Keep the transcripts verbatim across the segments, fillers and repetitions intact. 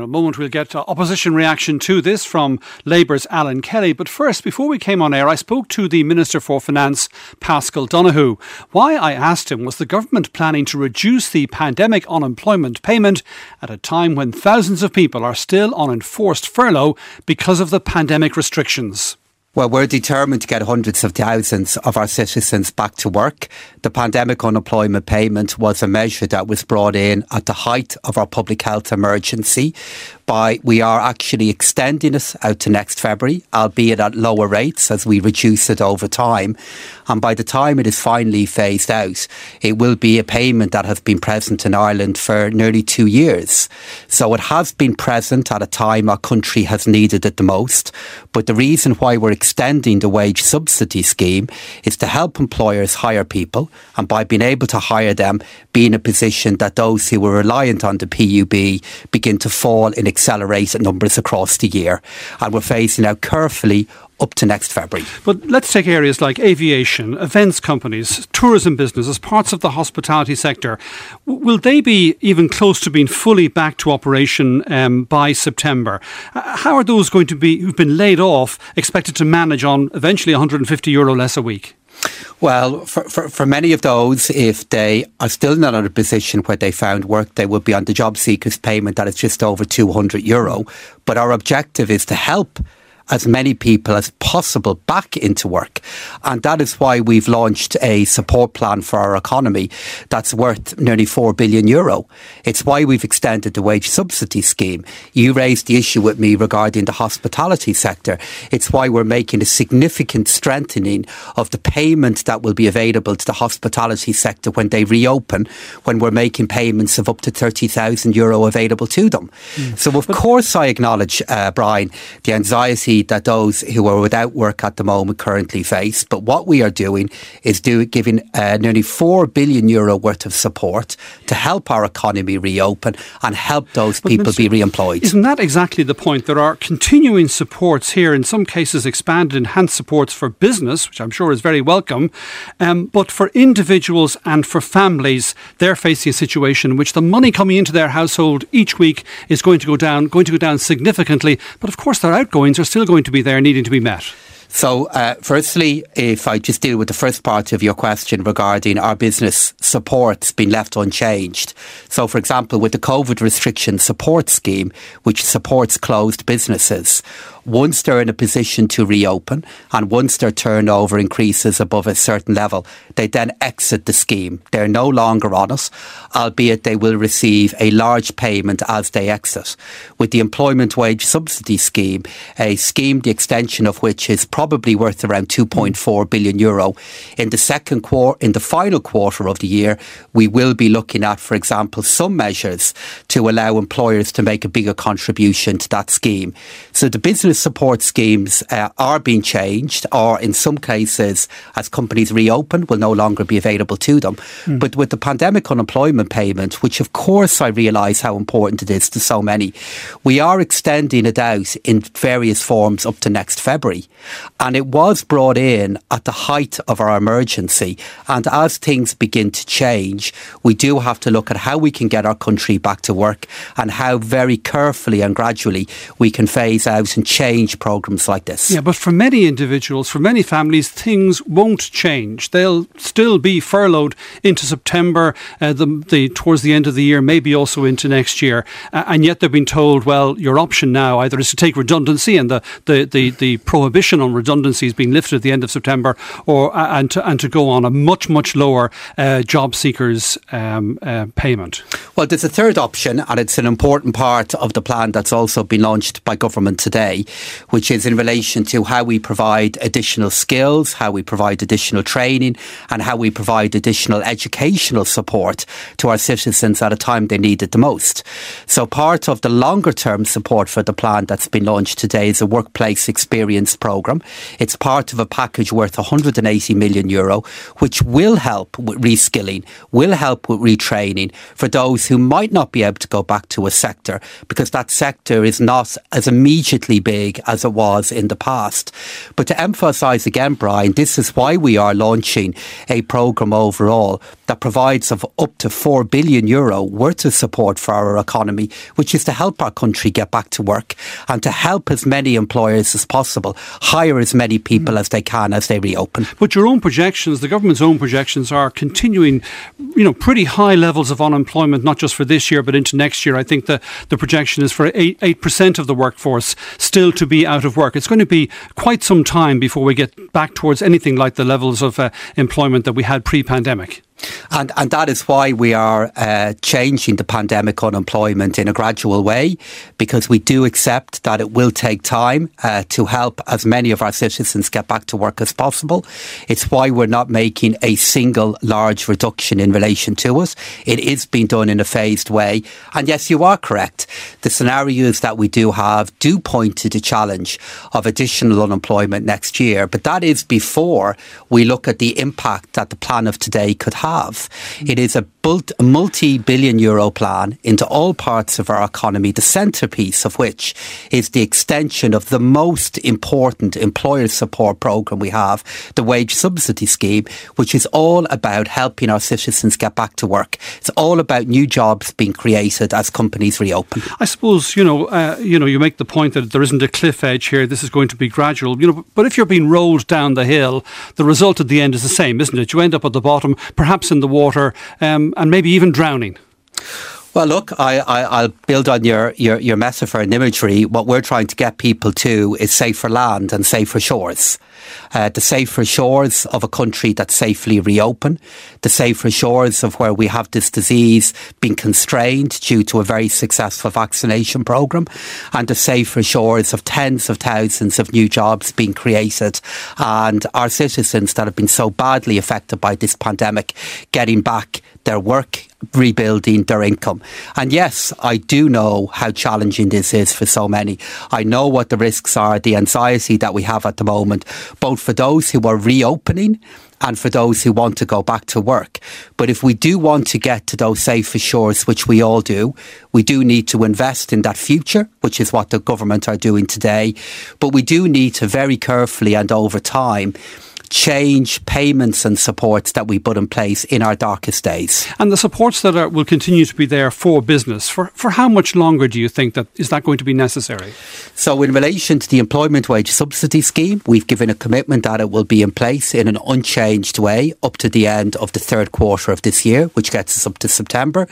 In a moment we'll get uh, opposition reaction to this from Labour's Alan Kelly. But first, before we came on air, I spoke to the Minister for Finance, Paschal Donohoe. Why, I asked him, was the government planning to reduce the pandemic unemployment payment at a time when thousands of people are still on enforced furlough because of the pandemic restrictions? Well, we're determined to get hundreds of thousands of our citizens back to work. The pandemic unemployment payment was a measure that was brought in at the height of our public health emergency. By we are actually extending it out to next February, albeit at lower rates as we reduce it over time. And by the time it is finally phased out, it will be a payment that has been present in Ireland for nearly two years. So it has been present at a time our country has needed it the most. But the reason why we're extending the wage subsidy scheme is to help employers hire people, and by being able to hire them, be in a position that those who were reliant on the P U B begin to fall in accelerated numbers across the year. And we're phasing out carefully up to next February. But let's take areas like aviation, events companies, tourism businesses, parts of the hospitality sector. W- will they be even close to being fully back to operation um, by September? Uh, how are those going to be, who've been laid off, expected to manage on eventually one hundred fifty euro less a week? Well, for, for, for many of those, if they are still not in a position where they found work, they would be on the job seekers payment that is just over two hundred euro. But our objective is to help as many people as possible back into work. And that is why we've launched a support plan for our economy that's worth nearly four billion euro. It's why we've extended the wage subsidy scheme. You raised the issue with me regarding the hospitality sector. It's why we're making a significant strengthening of the payment that will be available to the hospitality sector when they reopen, when we're making payments of up to thirty thousand euro available to them. Mm. So of course I acknowledge, uh, Brian, the anxiety that those who are without work at the moment currently face. But what we are doing is do, giving uh, nearly four billion euro worth of support to help our economy reopen and help those but people Mister be re-employed. Isn't that exactly the point? There are continuing supports here, in some cases expanded enhanced supports for business, which I'm sure is very welcome. Um, but for individuals and for families, they're facing a situation in which the money coming into their household each week is going to go down, going to go down significantly. But of course their outgoings are still going to be there, needing to be met. So, uh, firstly, if I just deal with the first part of your question regarding our business supports being left unchanged. So, for example, with the COVID restriction support scheme, which supports closed businesses, once they're in a position to reopen and once their turnover increases above a certain level, they then exit the scheme. They're no longer on it, albeit they will receive a large payment as they exit. With the employment wage subsidy scheme, a scheme the extension of which is probably worth around two point four billion euro, in the second quarter, in the final quarter of the year, we will be looking at, for example, some measures to allow employers to make a bigger contribution to that scheme. So the business support schemes uh, are being changed, or in some cases, as companies reopen, will no longer be available to them. Mm. But with the pandemic unemployment payment, which of course I realise how important it is to so many, we are extending it out in various forms up to next February. And it was brought in at the height of our emergency. And as things begin to change, we do have to look at how we can get our country back to work and how very carefully and gradually we can phase out and change programmes like this. Yeah, but for many individuals, for many families, things won't change. They'll still be furloughed into September, uh, the, the, towards the end of the year, maybe also into next year. Uh, and yet they've been told, well, your option now either is to take redundancy, and the, the, the, the prohibition on redundancy is being lifted at the end of September, or uh, and, to, and to go on a much, much lower uh, job seekers um, uh, payment. Well, there's a third option, and it's an important part of the plan that's also been launched by government today, which is in relation to how we provide additional skills, how we provide additional training, and how we provide additional educational support to our citizens at a time they need it the most. So part of the longer term support for the plan that's been launched today is a workplace experience programme. It's part of a package worth one hundred eighty million euro, which will help with reskilling, will help with retraining for those who might not be able to go back to a sector because that sector is not as immediately big big as it was in the past. But to emphasise again, Brian, this is why we are launching a programme overall that provides of up to four billion euro worth of support for our economy, which is to help our country get back to work and to help as many employers as possible hire as many people mm. as they can as they reopen. But your own projections, the government's own projections, are continuing, you know, pretty high levels of unemployment, not just for this year but into next year. I think the, the projection is for eight, eight percent of the workforce still to be out of work. It's going to be quite some time before we get back towards anything like the levels of uh, employment that we had pre-pandemic. And, and that is why we are uh, changing the pandemic unemployment in a gradual way, because we do accept that it will take time uh, to help as many of our citizens get back to work as possible. It's why we're not making a single large reduction in relation to it. It is being done in a phased way. And yes, you are correct. The scenarios that we do have do point to the challenge of additional unemployment next year. But that is before we look at the impact that the plan of today could have. Have. It is a multi-billion euro plan into all parts of our economy, the centrepiece of which is the extension of the most important employer support programme we have, the wage subsidy scheme, which is all about helping our citizens get back to work. It's all about new jobs being created as companies reopen. I suppose, you know, uh, you know, you make the point that there isn't a cliff edge here. This is going to be gradual, you know, but if you're being rolled down the hill, the result at the end is the same, isn't it? You end up at the bottom, perhaps in the water, um, and maybe even drowning. Well, look, I, I, I'll build on your, your, your metaphor and imagery. What we're trying to get people to is safer land and safer shores. Uh, the safer shores of a country that's safely reopened, the safer shores of where we have this disease being constrained due to a very successful vaccination programme, and the safer shores of tens of thousands of new jobs being created, and our citizens that have been so badly affected by this pandemic getting back their work, rebuilding their income. And yes, I do know how challenging this is for so many. I know what the risks are, the anxiety that we have at the moment, both for those who are reopening and for those who want to go back to work. But if we do want to get to those safer shores, which we all do, we do need to invest in that future, which is what the government are doing today. But we do need to very carefully and over time change payments and supports that we put in place in our darkest days. And the supports that are, will continue to be there for business, for, for how much longer do you think that is that going to be necessary? So in relation to the employment wage subsidy scheme, we've given a commitment that it will be in place in an unchanged way up to the end of the third quarter of this year, which gets us up to September.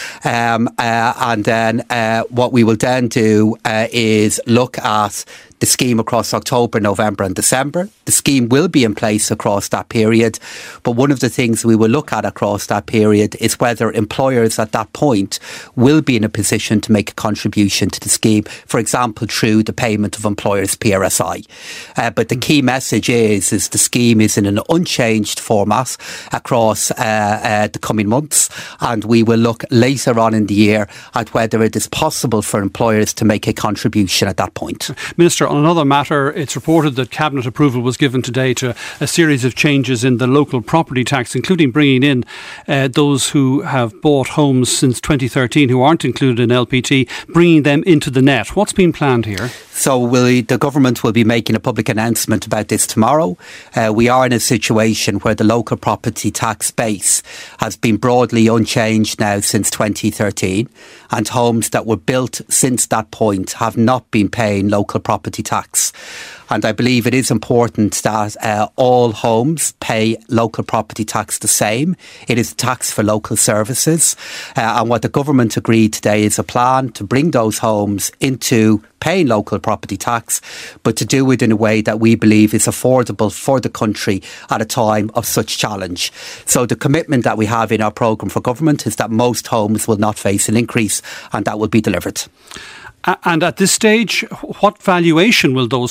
Um, uh, and then uh, what we will then do uh, is look at the scheme across October, November and December. The scheme will be in place across that period, but one of the things we will look at across that period is whether employers at that point will be in a position to make a contribution to the scheme, for example, through the payment of employers' P R S I. Uh, but the key message is, is the scheme is in an unchanged format across uh, uh, the coming months, and we will look later on in the year at whether it is possible for employers to make a contribution at that point. Minister, on another matter, it's reported that Cabinet approval was given today to a series of changes in the local property tax, including bringing in uh, those who have bought homes since twenty thirteen who aren't included in L P T, bringing them into the net. What's been planned here? So we'll, the government will be making a public announcement about this tomorrow. Uh, we are in a situation where the local property tax base has been broadly unchanged now since twenty thirteen, and homes that were built since that point have not been paying local property tax. And I believe it is important that uh, all homes pay local property tax the same. It is tax for local services. Uh, and what the government agreed today is a plan to bring those homes into paying local property tax, but to do it in a way that we believe is affordable for the country at a time of such challenge. So the commitment that we have in our programme for government is that most homes will not face an increase, and that will be delivered. And at this stage, what valuation will those homes which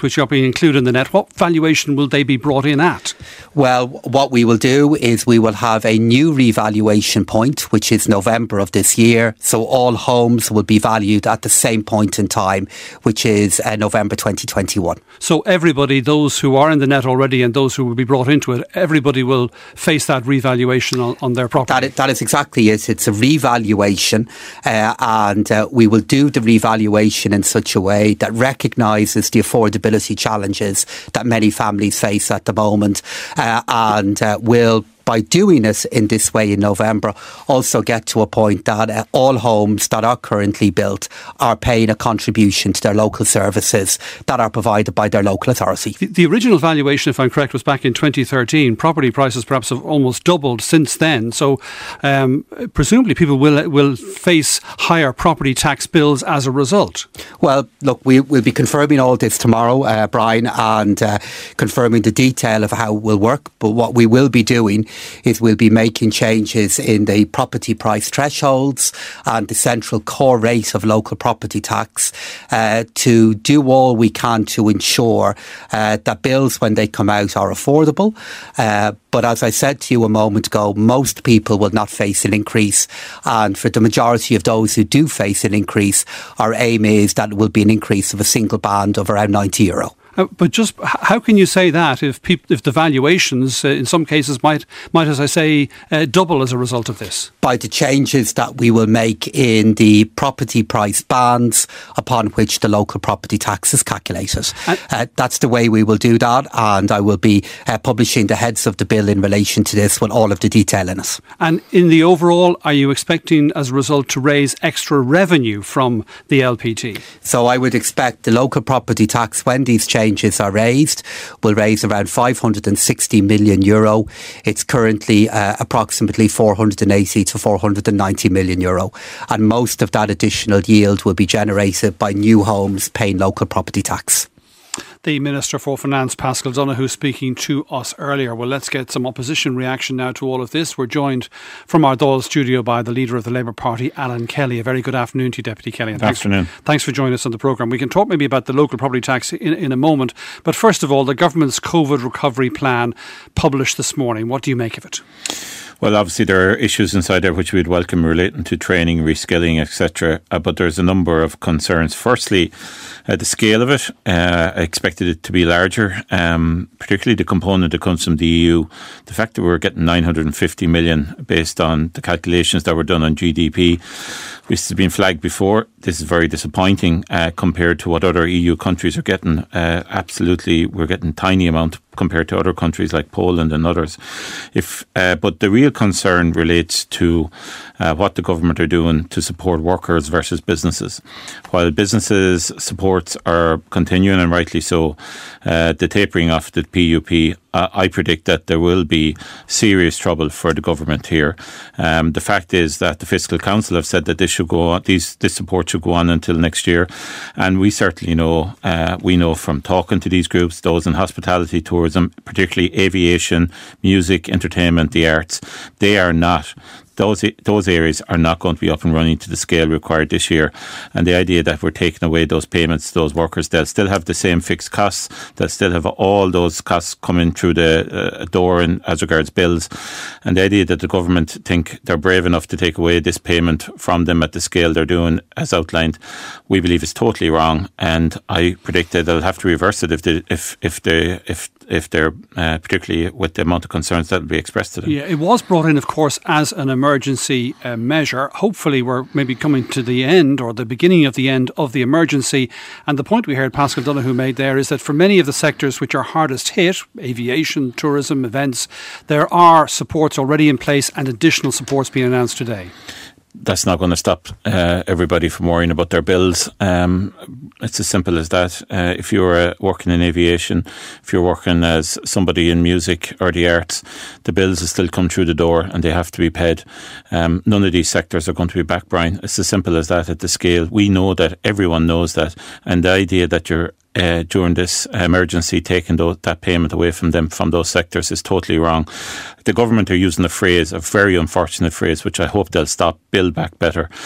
which are being included in the net, what valuation will they be brought in at? Well, what we will do is we will have a new revaluation point, which is November of this year. So all homes will be valued at the same point in time, which is uh, November twenty twenty-one. So everybody, those who are in the net already and those who will be brought into it, everybody will face that revaluation on, on their property. That is, that is exactly it. It's a revaluation, uh, and uh, we will do the revaluation in such a way that recognises the affordability challenges that many families face at the moment, uh, and uh, will, by doing it in this way in November, also get to a point that uh, all homes that are currently built are paying a contribution to their local services that are provided by their local authority. The, the original valuation, if I'm correct, was back in twenty thirteen. Property prices perhaps have almost doubled since then. So um, presumably people will will face higher property tax bills as a result. Well, look, we will be confirming all this tomorrow, uh, Brian, and uh, confirming the detail of how it will work. But what we will be doing is we'll be making changes in the property price thresholds and the central core rate of local property tax uh, to do all we can to ensure uh, that bills, when they come out, are affordable. Uh, But as I said to you a moment ago, most people will not face an increase. And for the majority of those who do face an increase, our aim is that it will be an increase of a single band of around ninety euro. Uh, but just how can you say that if peop- if the valuations uh, in some cases might, might as I say, uh, double as a result of this? By the changes that we will make in the property price bands upon which the local property tax is calculated. Uh, that's the way we will do that, and I will be uh, publishing the heads of the bill in relation to this with all of the detail in it. And in the overall, are you expecting as a result to raise extra revenue from the L P T? So I would expect the local property tax, when these changes are raised, will raise around five hundred sixty million euro. It's currently uh, approximately four hundred eighty to four hundred ninety million euro. And most of that additional yield will be generated by new homes paying local property tax. The Minister for Finance, Paschal Donohoe, speaking to us earlier. Well, let's get some opposition reaction now to all of this. We're joined from our Dáil studio by the leader of the Labour Party, Alan Kelly. A very good afternoon to you, Deputy Kelly. And good thanks afternoon. For, thanks for joining us on the programme. We can talk maybe about the local property tax in, in a moment. But first of all, the government's COVID recovery plan published this morning. What do you make of it? Well, obviously there are issues inside there which we'd welcome relating to training, reskilling, et cetera. Uh, but there's a number of concerns. Firstly, uh, the scale of it. Uh, I expected it to be larger, um, particularly the component that comes from the E U. The fact that we're getting nine hundred fifty million based on the calculations that were done on G D P, which has been flagged before. This is very disappointing uh, compared to what other E U countries are getting. Uh, absolutely, we're getting tiny amount compared to other countries like Poland and others. If, uh, but the real concern relates to uh, what the government are doing to support workers versus businesses. While businesses' supports are continuing, and rightly so, uh, the tapering off the P U P, uh, I predict that there will be serious trouble for the government here. Um, the fact is that the Fiscal Council have said that this should go on, these this support should go on until next year, and we certainly know uh, we know from talking to these groups, those in hospitality, tourism, particularly aviation, music, entertainment, the arts, they are not. Those those areas are not going to be up and running to the scale required this year. And the idea that we're taking away those payments to those workers, they'll still have the same fixed costs. They'll still have all those costs coming through the uh, door and as regards bills. And the idea that the government think they're brave enough to take away this payment from them at the scale they're doing, as outlined, we believe is totally wrong. And I predict that they'll have to reverse it if they, if if they if if they're uh, particularly with the amount of concerns that will be expressed to them. Yeah, it was brought in, of course, as an emergency uh, measure. Hopefully we're maybe coming to the end or the beginning of the end of the emergency. And the point we heard Paschal Donohoe made there is that for many of the sectors which are hardest hit, aviation, tourism, events, there are supports already in place and additional supports being announced today. That's not going to stop uh, everybody from worrying about their bills. Um, it's as simple as that. Uh, if you're uh, working in aviation, if you're working as somebody in music or the arts, the bills will still come through the door and they have to be paid. Um, none of these sectors are going to be back, Brian. It's as simple as that at the scale. We know that, everyone knows that. And the idea that you're Uh, during this emergency, taking those, that payment away from them, from those sectors, is totally wrong. The government are using a phrase, a very unfortunate phrase, which I hope they'll stop, build back better.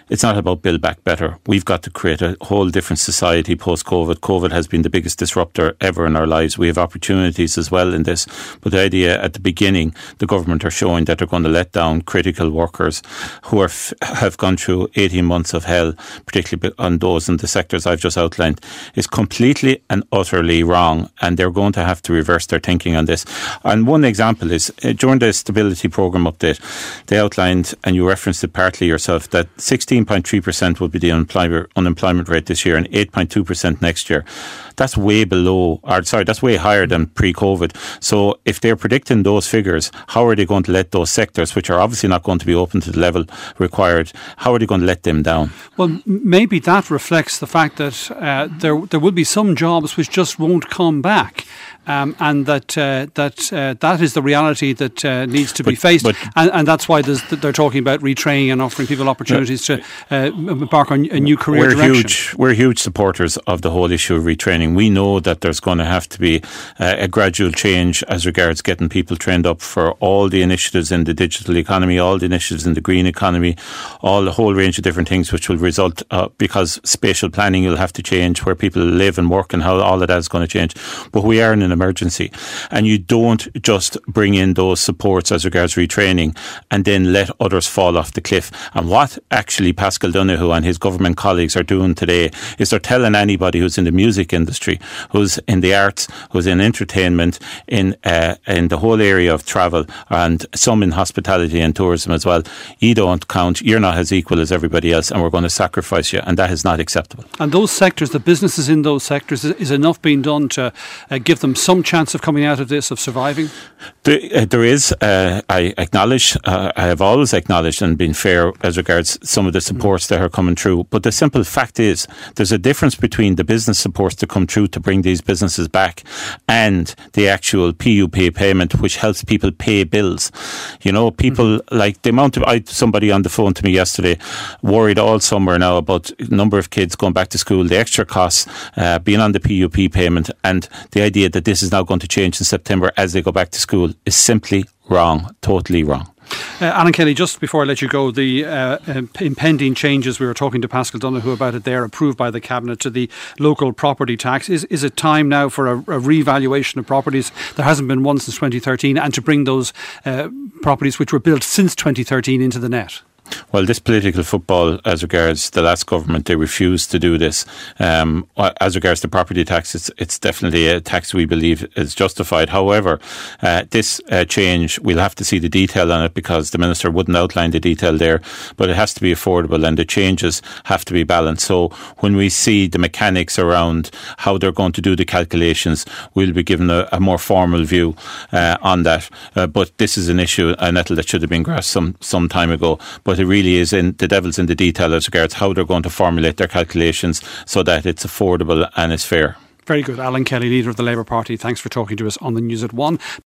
it's not about Build Back Better. We've got to create a whole different society post-COVID. COVID has been the biggest disruptor ever in our lives. We have opportunities as well in this. But the idea at the beginning, the government are showing that they're going to let down critical workers who are f- have gone through eighteen months of hell, particularly on those in the sectors I've just outlined, is completely and utterly wrong. And they're going to have to reverse their thinking on this. And one example is, uh, during the Stability Programme update, they outlined, and you referenced it partly yourself, that sixteen point three percent will be the unemployment unemployment rate this year and eight point two percent next year. That's way below, or sorry, that's way higher than pre-COVID. So if they're predicting those figures, how are they going to let those sectors, which are obviously not going to be open to the level required, how are they going to let them down? Well, maybe that reflects the fact that uh, there there will be some jobs which just won't come back. Um, and that uh, that uh, that is the reality that uh, needs to but, be faced, but, and, and that's why they're talking about retraining and offering people opportunities to uh, embark on a new career we're direction. Huge, we're huge supporters of the whole issue of retraining. We know that there's going to have to be uh, a gradual change as regards getting people trained up for all the initiatives in the digital economy, all the initiatives in the green economy, all the whole range of different things which will result, uh, because spatial planning will have to change, where people live and work and how all of that is going to change. But we are in an emergency, and you don't just bring in those supports as regards retraining and then let others fall off the cliff. And what actually Paschal Donohoe and his government colleagues are doing today is they're telling anybody who's in the music industry, who's in the arts, who's in entertainment, in uh, in the whole area of travel, and some in hospitality and tourism as well, you don't count, you're not as equal as everybody else, and we're going to sacrifice you, and that is not acceptable. And those sectors, the businesses in those sectors, is enough being done to uh, give them some chance of coming out of this, of surviving? There, uh, there is, uh, I acknowledge, uh, I have always acknowledged and been fair as regards some of the supports mm. that are coming through. But the simple fact is, there's a difference between the business supports that come through to bring these businesses back and the actual P U P payment, which helps people pay bills. You know, people mm-hmm. like the amount of, I had somebody on the phone to me yesterday, worried all summer now about the number of kids going back to school, the extra costs, uh, being on the P U P payment, and the idea that this is now going to change in September as they go back to school is simply wrong, totally wrong. Uh, Alan Kelly, just before I let you go, the uh, impending changes, we were talking to Paschal Donohoe about it there, approved by the Cabinet, to the local property tax. Is is it time now for a, a revaluation of properties? There hasn't been one since twenty thirteen, and to bring those uh, properties which were built since twenty thirteen into the net? Well, this political football, as regards the last government, they refused to do this. Um, as regards the property tax, it's, it's definitely a tax we believe is justified. However, uh, this uh, change, we'll have to see the detail on it, because the Minister wouldn't outline the detail there, but it has to be affordable, and the changes have to be balanced. So when we see the mechanics around how they're going to do the calculations, we'll be given a, a more formal view uh, on that. Uh, but this is an issue, a nettle that should have been grasped some, some time ago. But it really is in the devil's in the detail as regards how they're going to formulate their calculations so that it's affordable and it's fair. Very good. Alan Kelly, leader of the Labour Party, thanks for talking to us on the News at One.